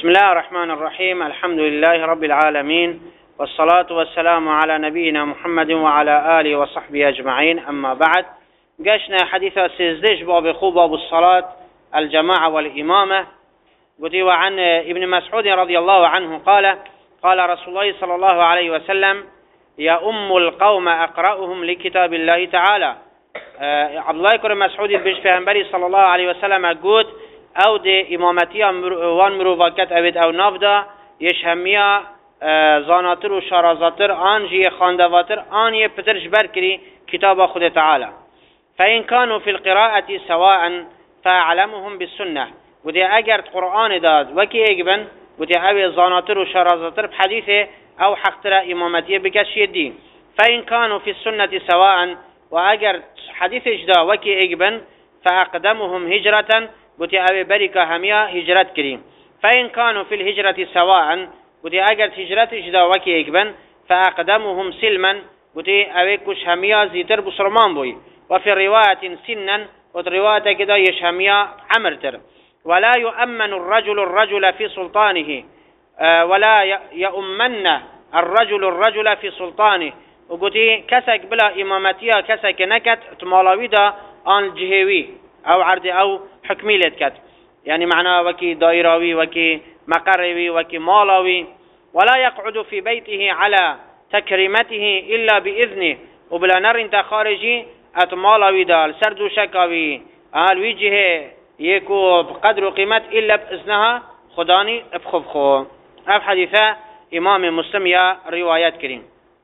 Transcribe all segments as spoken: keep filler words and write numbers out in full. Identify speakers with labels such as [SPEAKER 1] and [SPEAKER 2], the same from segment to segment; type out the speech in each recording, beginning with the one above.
[SPEAKER 1] بسم الله الرحمن الرحيم. الحمد لله رب العالمين، والصلاة والسلام على نبينا محمد وعلى آله وصحبه أجمعين. أما بعد، قشنا حديث سيزدش باب خوب باب الصلاة الجماعة والإمامة. قلت وعن ابن مسعود رضي الله عنه قال قال رسول الله صلى الله عليه وسلم: يا أم القوم أقرأهم لكتاب الله تعالى. عبد الله بن مسعود بيش پیغمبری صلى الله عليه وسلم قلت او ده امامتی وان مروفاکت اوید او نافدا یشهمیا زاناتر و شارازاتر آن جی خاندواتر آن یه پترش برکری کتاب خود تعالی. فإن كانوا في القراءة سواء فأعلمهم بالسنة. وده اگر قرآن داد وکی اگبن وده او زاناتر و شارازاتر بحدیثه او حقتر امامتی بکشید دی. فإن كانوا في السنة سواء و اگر حدیث اجدا وکی اگبن فأقدمهم هجرة بوتي اوي بريكا هميا هجرت كريم. فإن كانوا في الهجرة سواء بوتي اگر هجرت اجدا وكي اكبن فأقدمهم سلما بوتي اوي كش هميا زيتر بسرمان بوي. وفي رواية سنا وترواية كدا يش هميا عمرتر. ولا يؤمن الرجل الرجل في سلطانه ولا يؤمن الرجل الرجل في سلطانه. وقلتي كسك بلا إمامتيا كسك نكت تمالاوي دا آن جهوي او عرض او حكمي لتكت، يعني معناه وكي دائراوي وكي مقروي وكي مالاوي. ولا يقعد في بيته على تكريمته إلا بإذنه. وبلا نر انت خارجي اتمالاوي دال سردو شكاوي الوي جهه يكو بقدر قيمت إلا بإذنها خداني بخبخو. اف حديثة امام مسلم يا روايات كريم.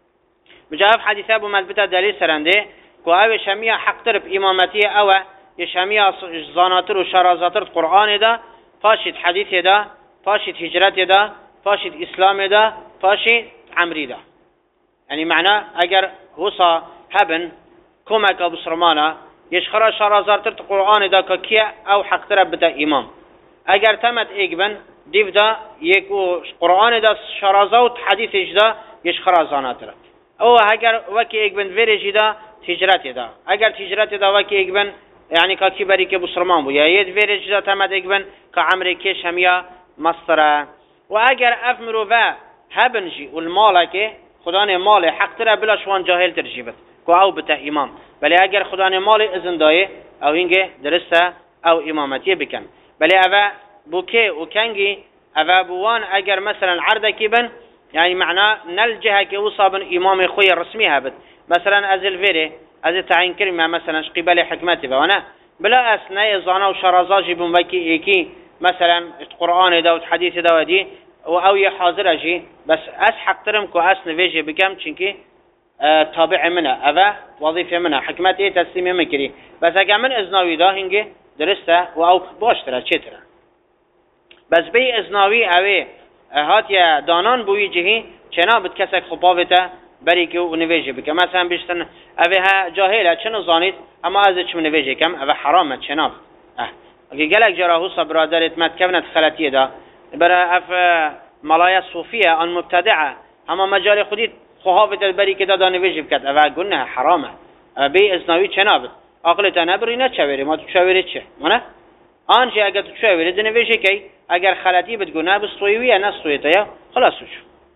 [SPEAKER 1] بجاء اف حديثة بمثبتة دليل سرنده كو او شمية حق ترب امامتي او يشامية زاناتر و شرازاتر قرآن دا فاشد حديث دا فاشد هجرت دا فاشد اسلام دا فاشد عمري دا. يعني معنى اگر وصا هبن كومك بسرمانا يشخرا شرازاتر قرآن دا ككيا او حق ترب بدا امام. اگر تمت ايقبن ديف دا يكو قرآن دا شرازات حديث دا يشخرا زاناتر. او اگر وكي ايقبن فيريجي دا هجرت دا. اگر هجرت دا وكي ايقبن يعني كاكي بريكي بسرمان بو يا يد فيرج دا تمد اقبن كعمري كيش هميا مصر. واگر افمرو فا هبنجي والمالكي خداني مالي حق ترى بلا شوان جاهل ترجيبت كو او بتا امام. بل اگر خداني مالي اذن دايه او هنگه درسته او امامتي بكن. بل افا بوكي وكنجي افا بوان اگر مثلا عردكي بن يعني معناه نلجهه كي وصابن امام خويا الرسمي هبت مثلا ازل فيري از تعیین کردیم مثلا قبل حکمتی و نه بلا اسنای زانا و شرازاجی بون وکی ایکی مثلا قرآن دا و حدیث دا دی و او یه حاضر جی بس اس حق ترم کو اس نویجه بکم چونکی تابع منه اوه وظیفه منه حکمتی تسلیم میکری بس اگه من ازناوی دا هنگه درسته و او باشتره چه تره بس بی ازناوی اوه هات دانان بوی جهی چنا بد کسک خبابته بریکه و نویجه بکم مثلا بیشتر اوه جاهله چنو زانید اما از چم نویجه کم اوه حرامه چناب اه اگه گلک جراهو صبرادرت متکونت خلطیه دا برای اف ملایا صوفیه آن مبتدعه اما مجال خودی خوابت بریکه دا دا نویجه بکد اوه گنه حرامه بی ازناوی چناب عقلت نبری نه چوری ما تو چوری چه منه آنجا اگه تو چوری ده نویجه کی اگر خلطی بتگونه بستویویه نستویته خلاص شو.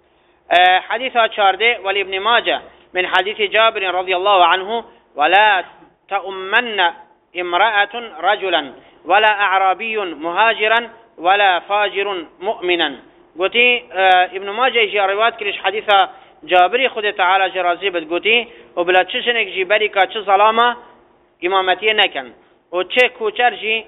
[SPEAKER 1] حديث أشارده ولابن ماجه من حديث جابر رضي الله عنه: ولا تؤمن امرأة رجلا ولا أعرابي مهاجرا ولا فاجر مؤمنا. قلتي ابن ماجه يجي روايات كريش حديث جابر خود تعالى جرازي بد قلتي وبلا تشنك جي بريكا تش ظلامة إمامتي نكن وتش كوچر جي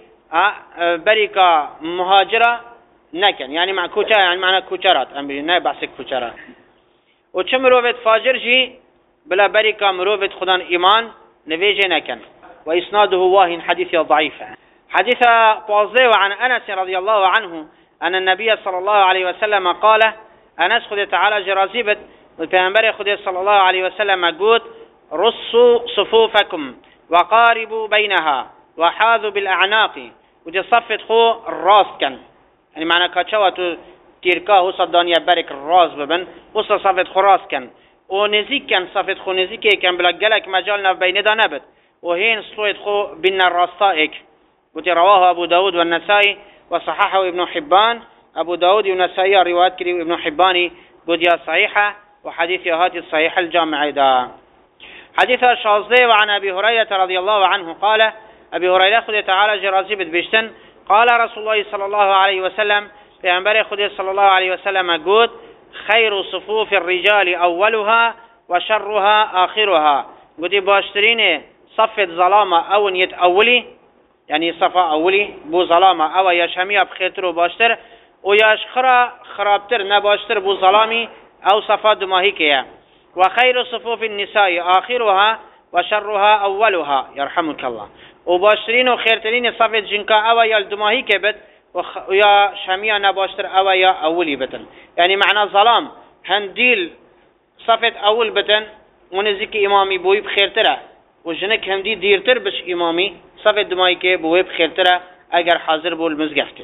[SPEAKER 1] بريكا مهاجرة نكن يعني مع كوچر يعني معنى كوچرات أمري نه بحث كوچرات وچه مروفت فاجر جي بلا بريكا مروفت خدان إيمان نويجه نكن وإسناده واهن حديث ضعيف. حديث بازي عن أنس رضي الله عنه أن النبي صلى الله عليه وسلم قال أنس خد تعالى جرازيبت والبيغمبر خد صلى الله عليه وسلم قلت: رصوا صفوفكم وقاربوا بينها وحاذوا بالأعناق. ودي صفت خو الراس كان يعني معنى كاتشواتو تيركا هو صدانيا برك الراس ببن وصل صفت خراس كان ونزيك كان صفت خو نزيك كان بلا جلك مجالنا بين دا نبت وهين صوت خو بين الراستائك. وتي رواه أبو داود والنسائي وصححه ابن حبان أبو داود ونسائي روايات كري وابن حباني قد صحيحة وحديث هاتي الصحيح الجامع دا. حديث الشاذلي وعن أبي هريرة رضي الله عنه قال أبي هريرة خذ تعالى جرازي بتبشتن قال رسول الله صلى الله عليه وسلم في أنبار خذ صلى الله عليه وسلم قد خير صفوف الرجال أولها وشرها آخرها قد باشترين صفة ظلامة أو نيت أولي يعني صفا أولي بو ظلامة أو يشهمية بخيتر باشتر ويشخرا خرابتر نباشتر بو ظلامي أو صفا دماهيكيا وخير صفوف النساء آخرها وشرها أولها يرحمك الله وباشترين وخيرترين صفة جنكا أو يالدماهيك بد ويا شهمية نباشتر أو يا أولي بتن يعني معنى ظلام هنديل صفة أول بتن ونزيك إمامي بوي بخيرتره وجنك هندي ديرتر بش إمامي صفة دماهيك بوي بخيرتره أجر حاضر بول مزجحته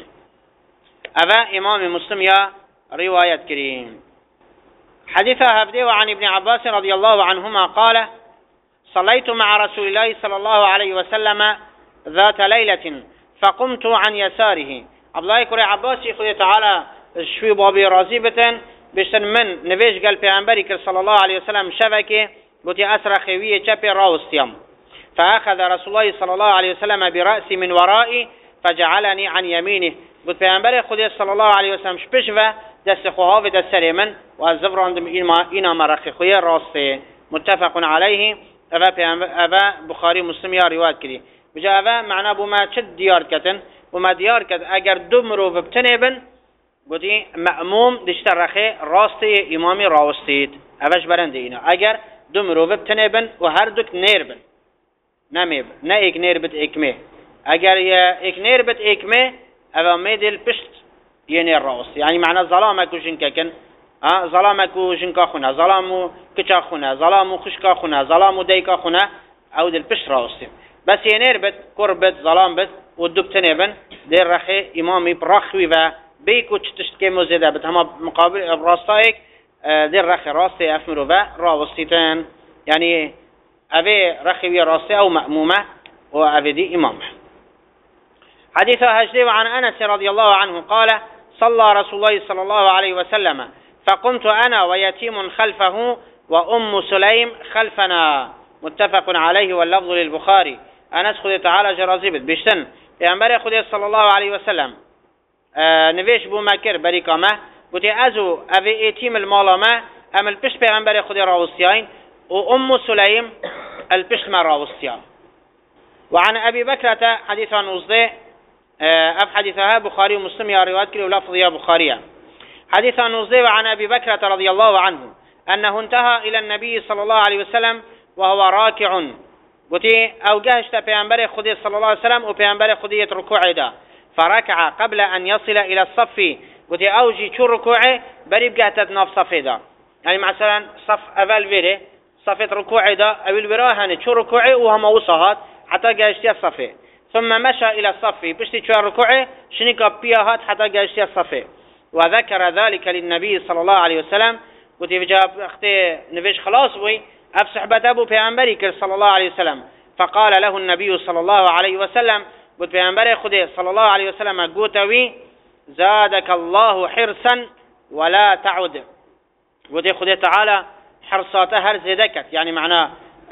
[SPEAKER 1] أبا إمام مسلم يا رواية كريم حديثها هبدي وعن ابن عباس رضي الله عنهما قال صليت مع رسول الله صلى الله عليه وسلم ذات ليلة فقمت عن يساره عبد الله كري عباسي خذ تعالى شوي بابي رازيبة بشتن من نبيش قال بيعنبريك صلى الله عليه وسلم شبكة بوتي أسرى خوية شبه راوستيام فأخذ رسول الله صلى الله عليه وسلم برأسي من ورائي فجعلني عن يمينه بوت بيعنبريك خذ صلى الله عليه وسلم شبشفة دست خوهاوي دست سليمن والزفر عندهم إنا مرخي خوية راسته متفق عليه أبا بخاري مسلم يا رواية كري بجا أبا معناه بما شد ديار كتن وما ديار كت أجر دمرو ببتنبن قدي مأموم دشترخي راستي إمامي راوستيت أباش برندينا أجر دمرو ببتنبن وهردك نيربن نميب نا إك نيربت إكمه أجر يا إك نيربت إكمه أبا ميدل بشت ينير راوستي يعني معناه ظلامك وشنكا كن ها ظلامك وشنكا خنا ظلامو كچا خنا ظلامو خشكا خنا ظلامو ديكا خنا أو دل بشت راوستي بس ينير بت كربت ظلام بت ودبتنبن دير رخي إمامي برخوي و بيكو تشتكي مزيدة بت هما مقابل براستايك دير رخي راستي أفمرو و راوستيتان يعني أبي رخي راستي أو مأمومة وأبي دي إمامه حديث هجدي عن أنس رضي الله عنه قال صلى رسول الله صلى الله عليه وسلم فقمت أنا ويتيم خلفه وأم سليم خلفنا متفق عليه واللفظ للبخاري أنس خذ تعالى جرازيبت بيشتن پیامبر خدا صلى الله عليه وسلم نویش بو مکر بریکامه بودی ازو اوی ایتیم المالامه ام الپشت پیامبر خدا راوستیاین و ام سلیم الپشت ما راوستیان. وعن أبي بكرة حديث عن وصده أف حديثها بخاري ومسلم يا روايات كله ولفظ يا بخارية. حديث عن وصده وعن أبي بكرة رضي الله عنه أنه انتهى إلى النبي صلى الله عليه وسلم وهو راكع قلتي أو جهشت بيعنبر خدي صلى الله عليه وسلم وبيعنبر خدية ركوع دا فركع قبل أن يصل إلى الصف قلتي أوجي شو ركوعه بريب جهتت ناف صف دا يعني مثلا صف أول فيري صفة ركوع دا أول براهن شو ركوعه وهم وصهات حتى جهشتي الصف ثم مشى إلى الصف بشتي شو ركوعه شنيك بيهات حتى جهشتي الصف وذكر ذلك للنبي صلى الله عليه وسلم قلتي بجاب أختي نبيش خلاص وي أفسحبت أبو بيعنبرك صلى الله عليه وسلم فقال له النبي صلى الله عليه وسلم قلت بيعنبرك خدي صلى الله عليه وسلم قوتوي زادك الله حرصا ولا تعد قلت خدي تعالى حرصاته هر زدكت يعني معناه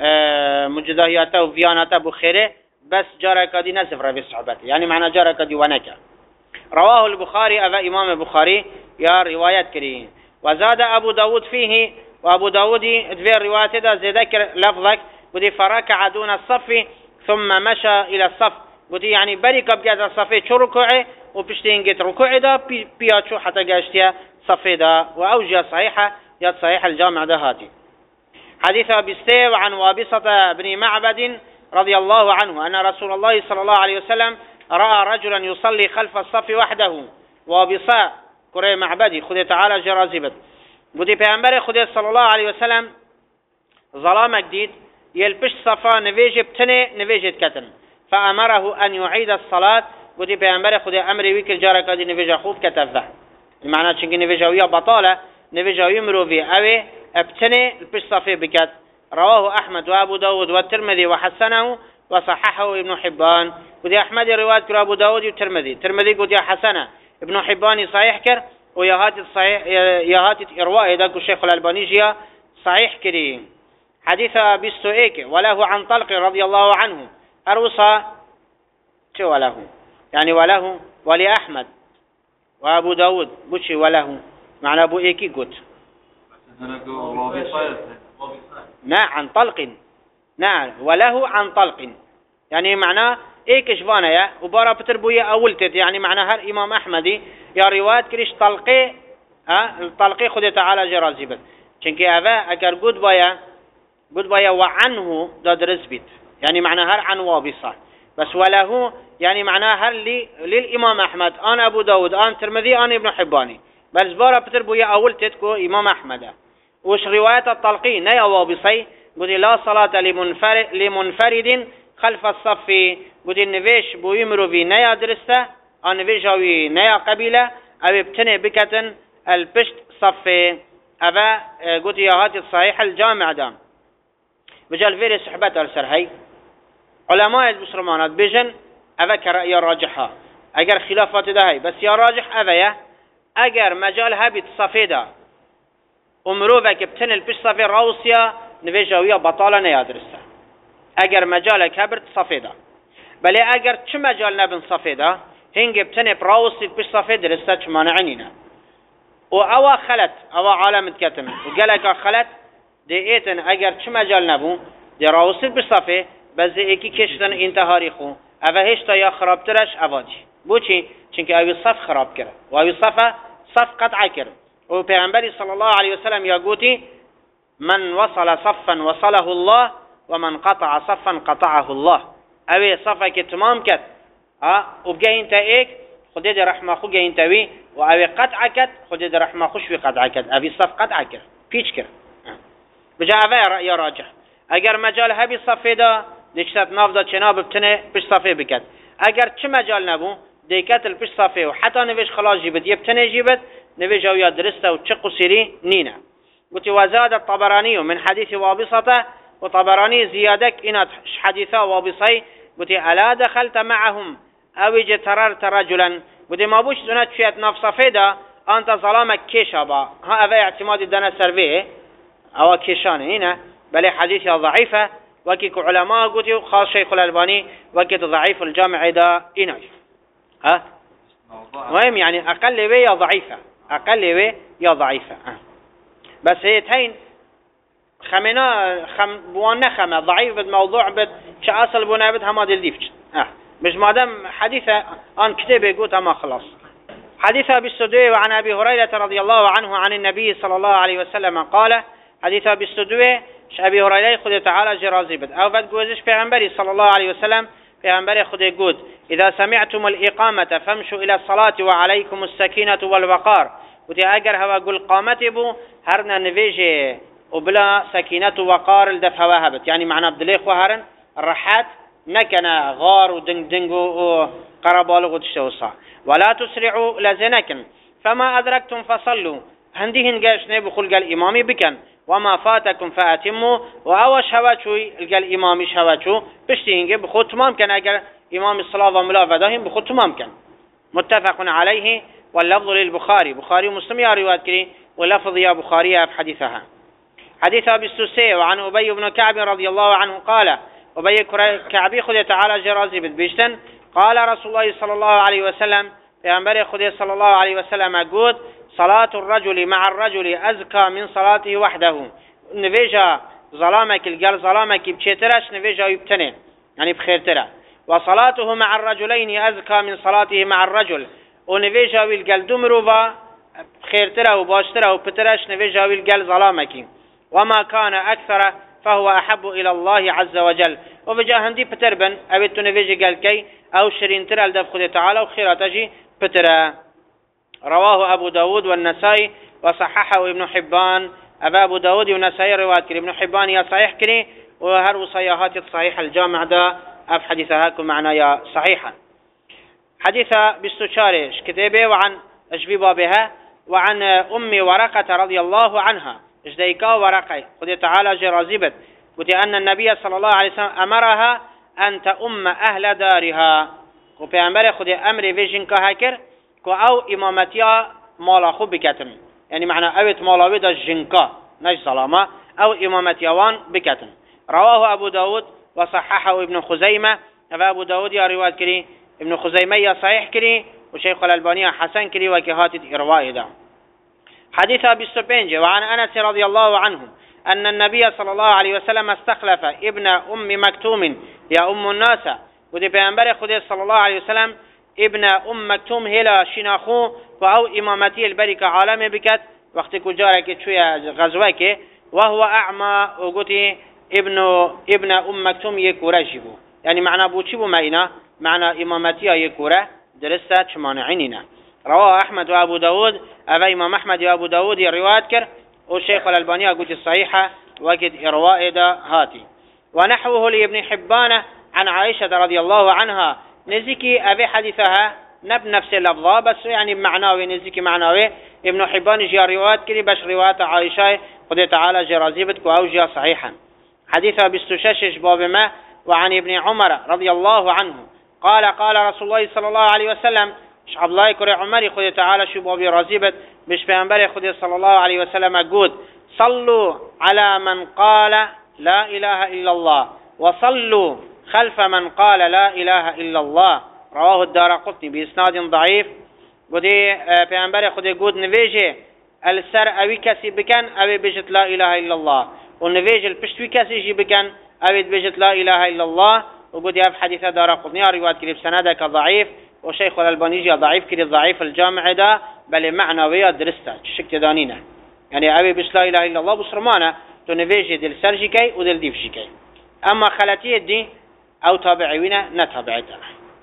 [SPEAKER 1] مجدهياته وفياناته بخيره بس جارك دي نسفر في صحبته يعني معناه جارك دي ونكا. رواه البخاري أبا إمام البخاري يا روايات كريم. وزاد أبو داود فيه وأبو داود ادفير روايته دا ذكر لفظك ودي فركع دون الصف ثم مشى إلى الصف ودي يعني بريك بجد الصف شو ركوعه وبشتين جت ركوع دا بي بياتشو حتى جاشتيا صف دا وأوجه صحيحة يد صحيح الجامع ده هاتي. حديث أبي ستيو عن وابصة بن معبد رضي الله عنه أن رسول الله صلى الله عليه وسلم رأى رجلا يصلي خلف الصف وحده وابصة كري معبدي خذ تعالى جرازبت بودي پیامبر خدا صلى الله عليه وسلم ظلام جديد يلبش صفا نويج بتنه نويج كتن فأمره أن يعيد الصلاة بودي پیامبر خدا أمر ويك الجارك دي نويج خوب كتفه المعنى چنك نويجاوية بطالة نويجاوية مروفي أوي ابتنه البش صفي بكت. رواه أحمد وأبو داود والترمذي وحسنه وصححه ابن حبان. ودي أحمد رواية أبو داود والترمذي الترمذي قد حسنه ابن حباني صحيح كر ويهات الصحيح يهات إرواء ذاك الشيخ الألباني جيا صحيح كري. حديث بستو إيك وله عن طلق رضي الله عنه أروصى شو وله يعني وله ولأحمد وأبو داود بوشي وله معنى أبو إيكي قلت نعم عن طلق نعم وله عن طلق يعني معناه إيكش بانا يا وبارا بتربوية أولتت يعني معنى هر إمام أحمدي يا روايات كريش طلقي ها الطلقي خذ تعالى جرازي بس چونك أبا أجر قد بايا قد بايا وعنه داد رزبت يعني معنى هر عن وابصة بس وله يعني معناه هر لي للإمام أحمد أنا أبو داود أنا ترمذي أنا ابن حباني بس بارا بتربوية أولتت كو إمام أحمد وش رواية الطلقي نيا وابصي قد لا صلاة لمنفرد لمنفرد خلف الصف قد النفيش بو يمرو في نيا درسته النفيش هاوي نيا قبيلة أو ابتني بكتن البشت صف أبا قد يهات الصحيح الجامع دام بجال فيري صحبات السرهي علماء المسلمانات بيجن أبا كرأي راجحة أجر خلافات ده هاي بس يا راجح أبا يا أجر مجال هابي تصفي ده ومروفك ابتني البشت صفي روسيا نفيش هاوية بطالة نيا درسته اگر مجالك هبرت صفيدا بل اگر چه مجال نبن صفيدا هنگ بتنه براوسي بش صفيد درسته چه مانعنينا و اوا خلت اوا عالم كتم وقالك خلت دي ايتن اگر چه مجال نبون دي راوسي بش صفي بس ايكي كشتن انتهاري خو اوه هشتا يا خرابترش اوادي بوچي چونك اوي صف خراب كره و اوي صفه صف قطع كره و پیغمبر صلى الله عليه وسلم يا قوتي من وصل صفا وصله الله ومن قطع صفا قطعه الله اوه صفا که تمام کد وبقى انت ايك خديد رحمه خو انت وي و اوه قطع کد خديد رحمه خوش وي قطع کد اوه صف قطع كر پیچ كر بجا اوه رأي راجح اگر مجال هبي صفه دا ديكتت نافدا چناب بتنه بش صفه بكد اگر چه مجال نبو ديكت البش صفه و حتى نوش خلاص جيبت يبتنه جيبت نوش او يا درسته و چه قصيري نينا قلت وزاد الطبراني من حديث وابصته وطبراني زيادك إن حديثا وابصي قلت ألا دخلت معهم أو جتررت رجلا قلت ما بوش دونات شوية نفس فيدا أنت ظلامك كيشابا ها أبا اعتماد الدنا سرفيه أو كيشان هنا بل حديث ضعيفة وكيك علماء قلت خاص شيخ الألباني وكيك ضعيف الجامع دا إناش ها مهم يعني أقل بي يا ضعيفة أقل بي يا ضعيفة أه. بس هي تهين خمنا خم بوانا خم ضعيف بالموضوع بد شأصل بنا بد هم دلديفش اه مش مادام حديثة عن كتاب يقول ما خلاص حديث أبي السدوي وعن أبي هريرة رضي الله عنه عن النبي صلى الله عليه وسلم قال حديث أبي السدوي أبي هريرة خذ تعالى جرازي بد أو بد جوزش پیغمبري صلى الله عليه وسلم پیغمبري خذ يقول إذا سمعتم الإقامة فامشوا إلى الصلاة وعليكم السكينة والوقار وتي أجر هوا قل قامتي بو هرنا نفيجي وبلا سكينة وقار الدفع وهبت يعني معنى بدليخ وهرن الرحات نكنا غار ودنج دنج وقربالغ وتشتوصا ولا تسرعوا لزنكن فما أدركتم فصلوا هندهن قاش نيبو خلق الإمامي بكن وما فاتكم فأتموا وأوش هواتشوي القال إمامي هواتشو بشتهنجي بخود تمام كان أجل إمام الصلاة وملافة داهم بخود تمام كان متفق عليه واللفظ للبخاري بخاري ومسلم يا روايات كري واللفظ يا بخاري في حديثها حديث أبي السوسي وعن أبي بن كعب رضي الله عنه قال أبي كعبي خذ تعالى جرازي بالبيشتن قال رسول الله صلى الله عليه وسلم بأنبري خذ صلى الله عليه وسلم أقول صلاة الرجل مع الرجل أزكى من صلاته وحده نفيجا ظلامك القل ظلامك بشترش نفيجا يبتني يعني بخير ترى وصلاته مع الرجلين أزكى من صلاته مع الرجل ونفيجا والقل دمروا بخير ترى وباشترى وبترش نفيجا والقل ظلامك وما كان أكثر فهو أحب إلى الله عز وجل وبجاء هندي بتربن أبيت نفيجي قال كي أو شرين ترى الدب خذ تعالى وخيراتجي بترى رواه أبو داود والنسائي وصححه ابن حبان أبا أبو داود والنسائي رواية كري ابن حبان يا صحيح كري وهر وصياهات الصحيح الجامع دا أف حديثهاكم معنا يا صحيحا حديثة بستشارش كتابه وعن أجبيبا بها وعن أم ورقة رضي الله عنها اجديكا ورقة خذ تعالى جرازبت قلت أن النبي صلى الله عليه وسلم أمرها أن تأم أهل دارها وبيعنبر خذ أمر فيجن كهكر كو أو إمامتيا مالا خو بكتن يعني معنى أوت مالا بدا جنكا نج ظلامة أو إمامتيا وان بكتن. رواه أبو داود وصححه ابن خزيمة. أبو داود يا رواية كري ابن خزيمة يا صحيح كري وشيخ الألباني حسن كري وكهات إرواء ده. حديث أبي السبنج وعن أنس رضي الله عنه أن النبي صلى الله عليه وسلم استخلف ابن أم مكتوم يا أم الناس ودي بينبر خدي صلى الله عليه وسلم ابن أم مكتوم هلا شناخو وأو إمامتي البركة عالم بكت وقت كجارك شوية غزوك وهو أعمى وقتي ابن ابن أم مكتوم يكورة جيبو يعني معنى بوشيبو معنا معنى إمامتي يكورة درسة شمانعيننا. رواه أحمد وأبو داود أبا إمام أحمد وأبو داود الرواية كر والشيخ الألباني قلت الصحيحة وقد إرواء دا هاتي. ونحوه لابن حبان عن عائشة رضي الله عنها نزكي أبي حديثها نب نفس اللفظة بس يعني معناوي نزكي معناوي ابن حبان جاء رواية كري باش رواية عائشة قد تعالى جرازيبتك أو جاء صحيحا. حديثها بستششش باب ما. وعن ابن عمر رضي الله عنه قال قال رسول الله صلى الله عليه وسلم شعب الله يكري عمري خد تعالى شو بابي رازيبت مش بينبري خد صلى الله عليه وسلم قود صلوا على من قال لا إله إلا الله وصلوا خلف من قال لا إله إلا الله. رواه الدارقطني بإسناد ضعيف. ودي بينبري خد قود نفيجي السر أوي كسي بكن أوي بجت لا إله إلا الله والنفيج البشتوي كسي يجي بكن أوي بجت لا إله إلا الله. وقد ياب حديث دارقطني رواية كريب سندك ضعيف وشيخ الألباني ضعيف كريب ضعيف الجامع ده بل معنى ويا درسته شك دانينه يعني أبي بس لا إله إلا الله بصرمانه تنفيجي دل سرجكي ودل ديفشكي. أما خلاتيه دي أو تابعينا نتابعتها.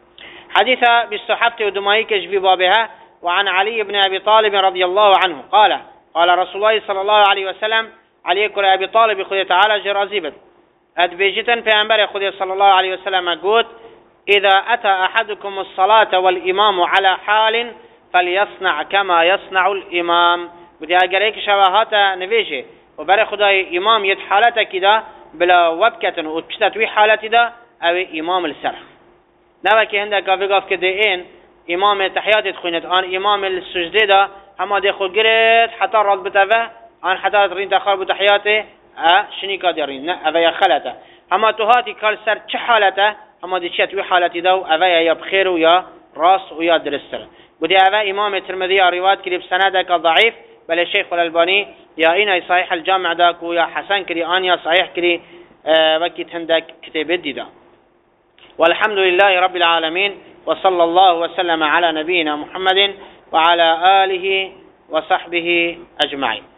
[SPEAKER 1] حديثة بالصحابة ودمائك في بابها. وعن علي بن أبي طالب رضي الله عنه قال قال رسول الله صلى الله عليه وسلم علي كل أبي طالب خذ تعالى جرازيبت أدبيجتا في أنبار خذ صلى الله عليه وسلم قوت إذا أتى أحدكم الصلاة والإمام على حال فليصنع كما يصنع الإمام. بدي أقرأك شبهات نفيجي وبري خداي إمام يد حالته كده بلا وبكة وتشتتوي حالته ده أو إمام السرح نبكي عندك أفقاف كده إن إمام تحيات تخينت آن إمام السجدة ده هما دي خود قريت حتى رد بتفه آن حتى رين تخار بتحياته أه شنيكا ديرين أفيا خلته هما تهاتي كال سر چه حالته هما دي تشتوي حالته ده أفيا يا بخير ويا راس ويا درستر. بدي أفا إمام الترمذي روايات كريب سندك ضعيف بل الشيخ الألباني يا إنا صحيح الجامع داك ويا حسن كري آن يا صحيح كري أه وكيت هندك كتاب الديدا. والحمد لله رب العالمين وصلى الله وسلم على نبينا محمد وعلى آله وصحبه أجمعين.